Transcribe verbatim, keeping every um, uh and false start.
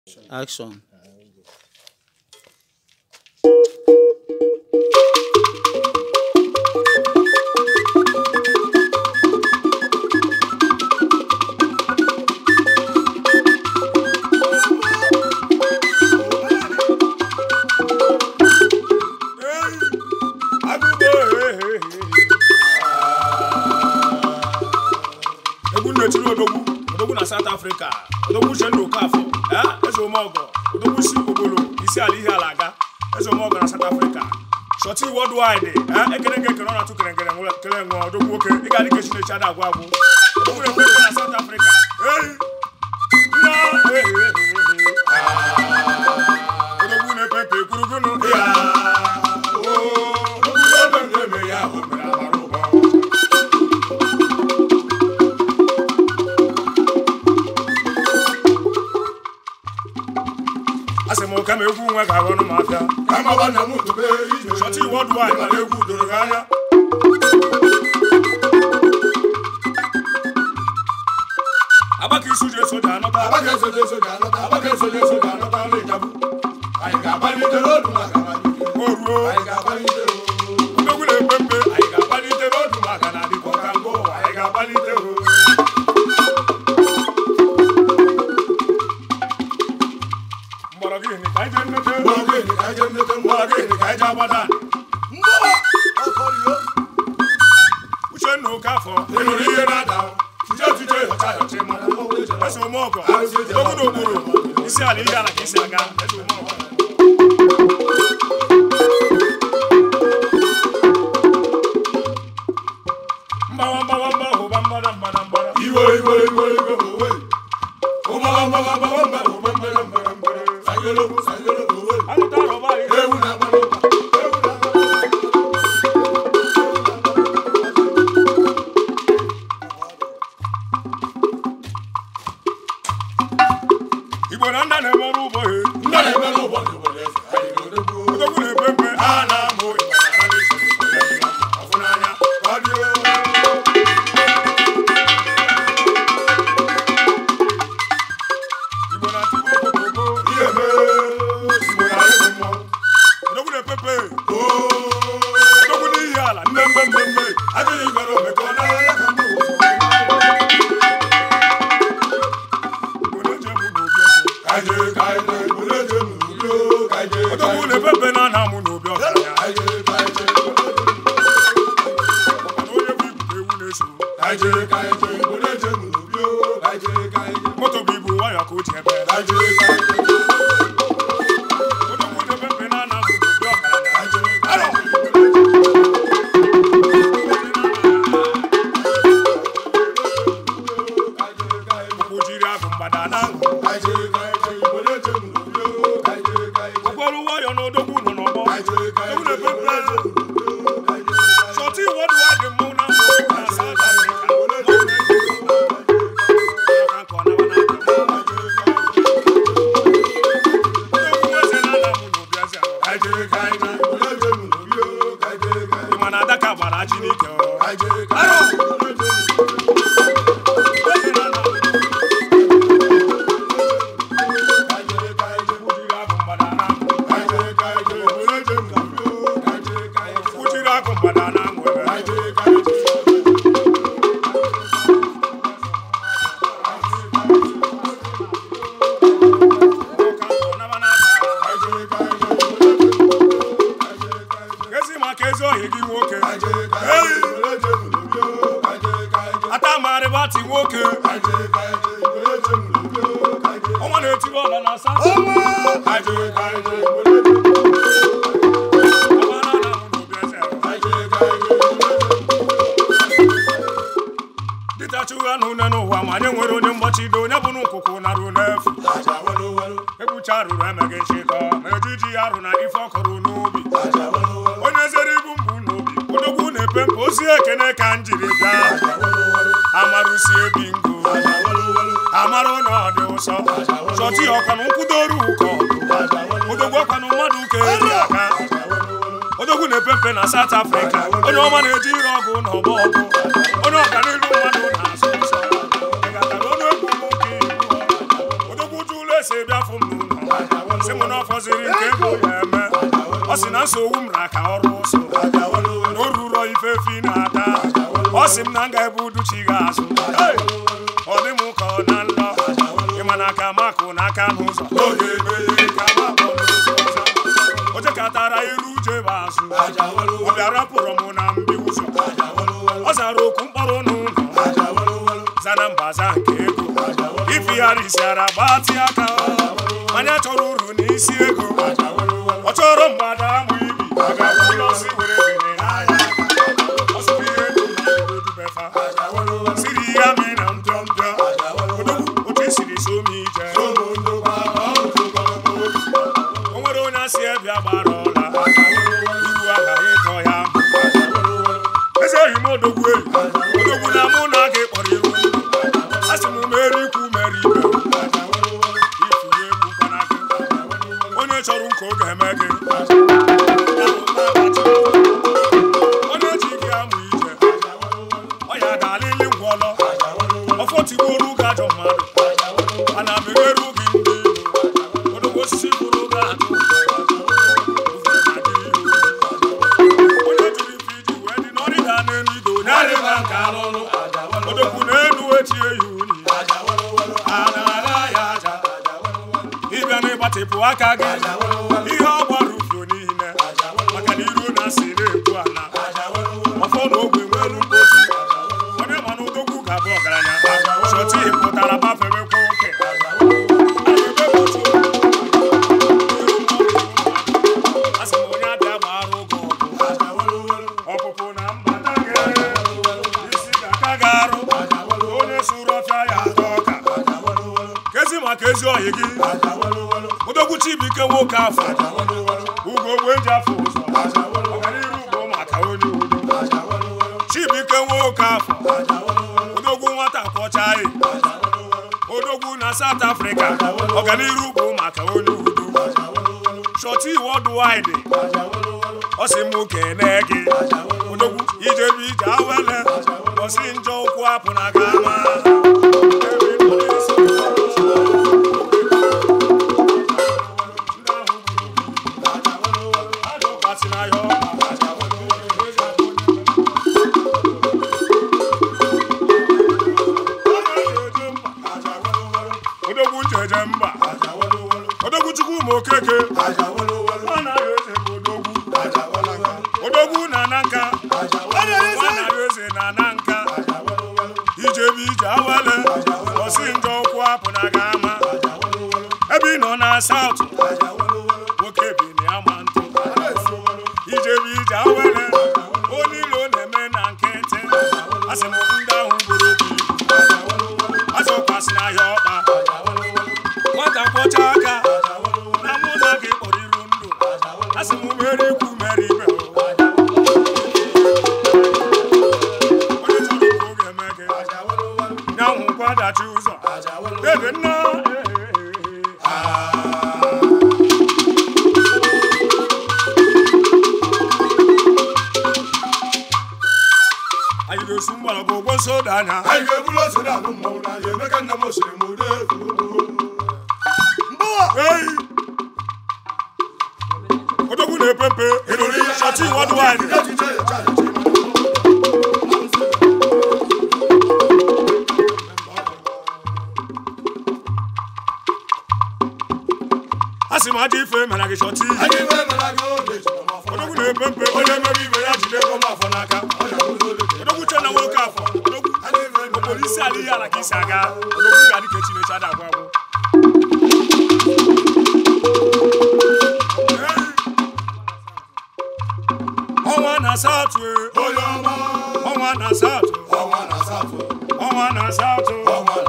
Action. South Africa, Odogu Shendo Kafo, eh? Ezo Mogo, Odogu Si Ogolo, Isi Ali Alaga, Ezo Mogo na South Africa. Shoti worldwide, eh? Ekenenge kenona tu kenengere ngula kelengo Odogu oke, igali keshine chada agwagu. Odogu ne pepe na South Africa. Hey! Na hey hey hey. Ah! Odogu ne pepe kurugono ya. Oh, Odogu ne pepe ya homra maruba. Asemo kama egwu nwa ga wonu mafia kama bana mutu be ije shoti worldwide na egwu doro ganya abaki suje soja nota abaki suje soja nota abaki suje soja nota le jabu ai ga bani de rodu ma ga bani oru ai ga bani de odogu le pembe ai ga bani de rodu ma ga na di ko kango ai ga bani de ro Moragini kai jennete moragini kai jennete moragini kai jabada mbaba okorio Uchenno Kafo enori yerada tije tije hota hote mara eso moko dogu doguru isi ali yala kisi aga eso moko mbawa mbawa mbawa bambara mbara iwo iwo iwo iwo we o mbawa mbawa mbawa mbawa mbara mbara sayolo sayolo we ani taro bari ewu na baro ewu na Ibo nanda ne moru boy nanda ne moru boy boy ai do do do ne pepe ana mo ana ni se afunanya radio Ibo na ti bo bo iye me Ibo na e mo do ne pepe oh do ni yala nembe nembe ati igoro me ko na ya kambu Kaje kaje buleje mubyo kaje Odogu le pepe na na mu no byo kaje kaje Odoye bibu ewu nesu kaje kaje buleje mubyo kaje kaje Moto bibu wa ya ko tiebe kaje kaje Odogu le pepe na na mu no byo kaje aro Kujiri agumbadana kaje kaje Shoti worldwide muna na South Africa. Imana daka bara chinike o. Atamare bati woke Omo na eti bola na sa Omo kaje kaje Abana na mu no biase kaje kaje Dita chuga no na no wa manye nwere onye mgbachi do nya bunu nkuku na ru nefu aja walo walo ebucha ru emege nshiko mejiji aru na ife okoro n'obi aja walo walo onye zeri ibu mbu n'obi Odogu na pempe osi ekene ka njiri ga Amarusi ebingo Amaro no de uso Shoti okanu nkudoru uko Odogu okanu madu ke eri aka Odogu ne pepe na South Africa onye ọma na-eji ire ọgụ na ọgbọ ọgụ onye ọganilu mmadụ na asụ nsọ Odogu jụrụ ese bịa fụ m si mụ na ọ fọziri nke ego ya eme ọ sị na nsogbu m ra ka ọrụ ụsọ na o ruro ife fi na-ata ọ sị m na nga ebe uduchi ga-azụ ọ dị m ka ọ na nlọ ịma na aka makụ n'aka n'ụzọ o jekọtara iru uje bụ azụ ọ bịara pụrụ m na mbi ụzọ ọ zara okwu mkpọrọ n'ụlọ zana mbaza nke ego ifigharịsịara gbatị aka anya chọrọ uru n'isi ego ọ chọrọ mgbada amụ ibi siri ya mi na mpịọ mpịọ otu isiri so m ije o nwere onye asị ebịa gbara ọla uru agaghị ịtọ ya eze oyi m odogwu eyi odogwu na mụ na aga ịkpọrọ iru asị m mere ikwu mere ibe ifuwe egbukwana gị onye chọrọ nke ọ ga-eme gị onye ji gị amụ ije ọ ya ga-alịlị ngwọlọ ọfọ tigburu gị ajọ mmadụ ana m emerụ gị ndị ilo odogwu osisi bụrụ gị atụ onye jụrụ ife iji wee dị n'ọrịga n'elu ido onye adịghị nke alụlụ odogwu na-enu echie ya unyi ịbịa n'ịgbatịpụ aka gị ihe ọ gbara ufio niile maka na iru na asị na-egbu ala ọfọ na ogwe nwere mkpochi onye ma na odogwu ga-abụ ọgaranya chọta ihe pụtara bafewekwa oke asị m onye abịa gbara oge ọgụ ọpụpụ na mbata gị isi ga-aka gị arụ onye sụrụ ọfịa ya atọ ọka kezi maka ezi oyi gị odogwu Chibuike nwoke afọ ugo ogbe eji afọ ụzọ ọganiru ugbo maka onye udo Chibuike nwoke afọ odogwu nwata kwọchaghị odogwu na South Africa ọganiru ugbo maka onye udo Shorty worldwide ọ sị m kene gị odogwu ijebe ije awele ọsị njọ ụkwụ apụ na gama odogwu njeje mba odogwu chukwu ma okeke odogwu na na nka eze na na nka ijebe ije awele ọsị njọ ụkwụ apụ na gama ebe ị nọ na South nwoke bi na ya ma ntụ ijebe ije awele onye ilo na-eme na nkịtị asị m ndị ahụ buru obi azọkwasị n'ahịa ọkpa nwata kwọcha aka na mụ na gị kpọrọ iru ndụ asị m mere ikwu mere ibe onye chọrọ ka ọ ga-eme gị ya nwụkwa dachi ụzọ ebe nna anyị ga-esu mgbara bụ ụgbọ soda anya anyị ga-ebulu osoda anụ mmanwụ n'anya emeka nna m osiri m ude odogwu na-epe mpe Shorty worldwide asị m aja ife mere gị Shorty odogwu na-epe mpe onye mere ibe ya jide ego m afọ n'aka odogwu chena nwoke afọ obodo isi ala ihe ala ka isi aga odogwu ga-adị ka Chineke ada agwụ agwụ ọnwa na South ọnwa na South ọnwa na South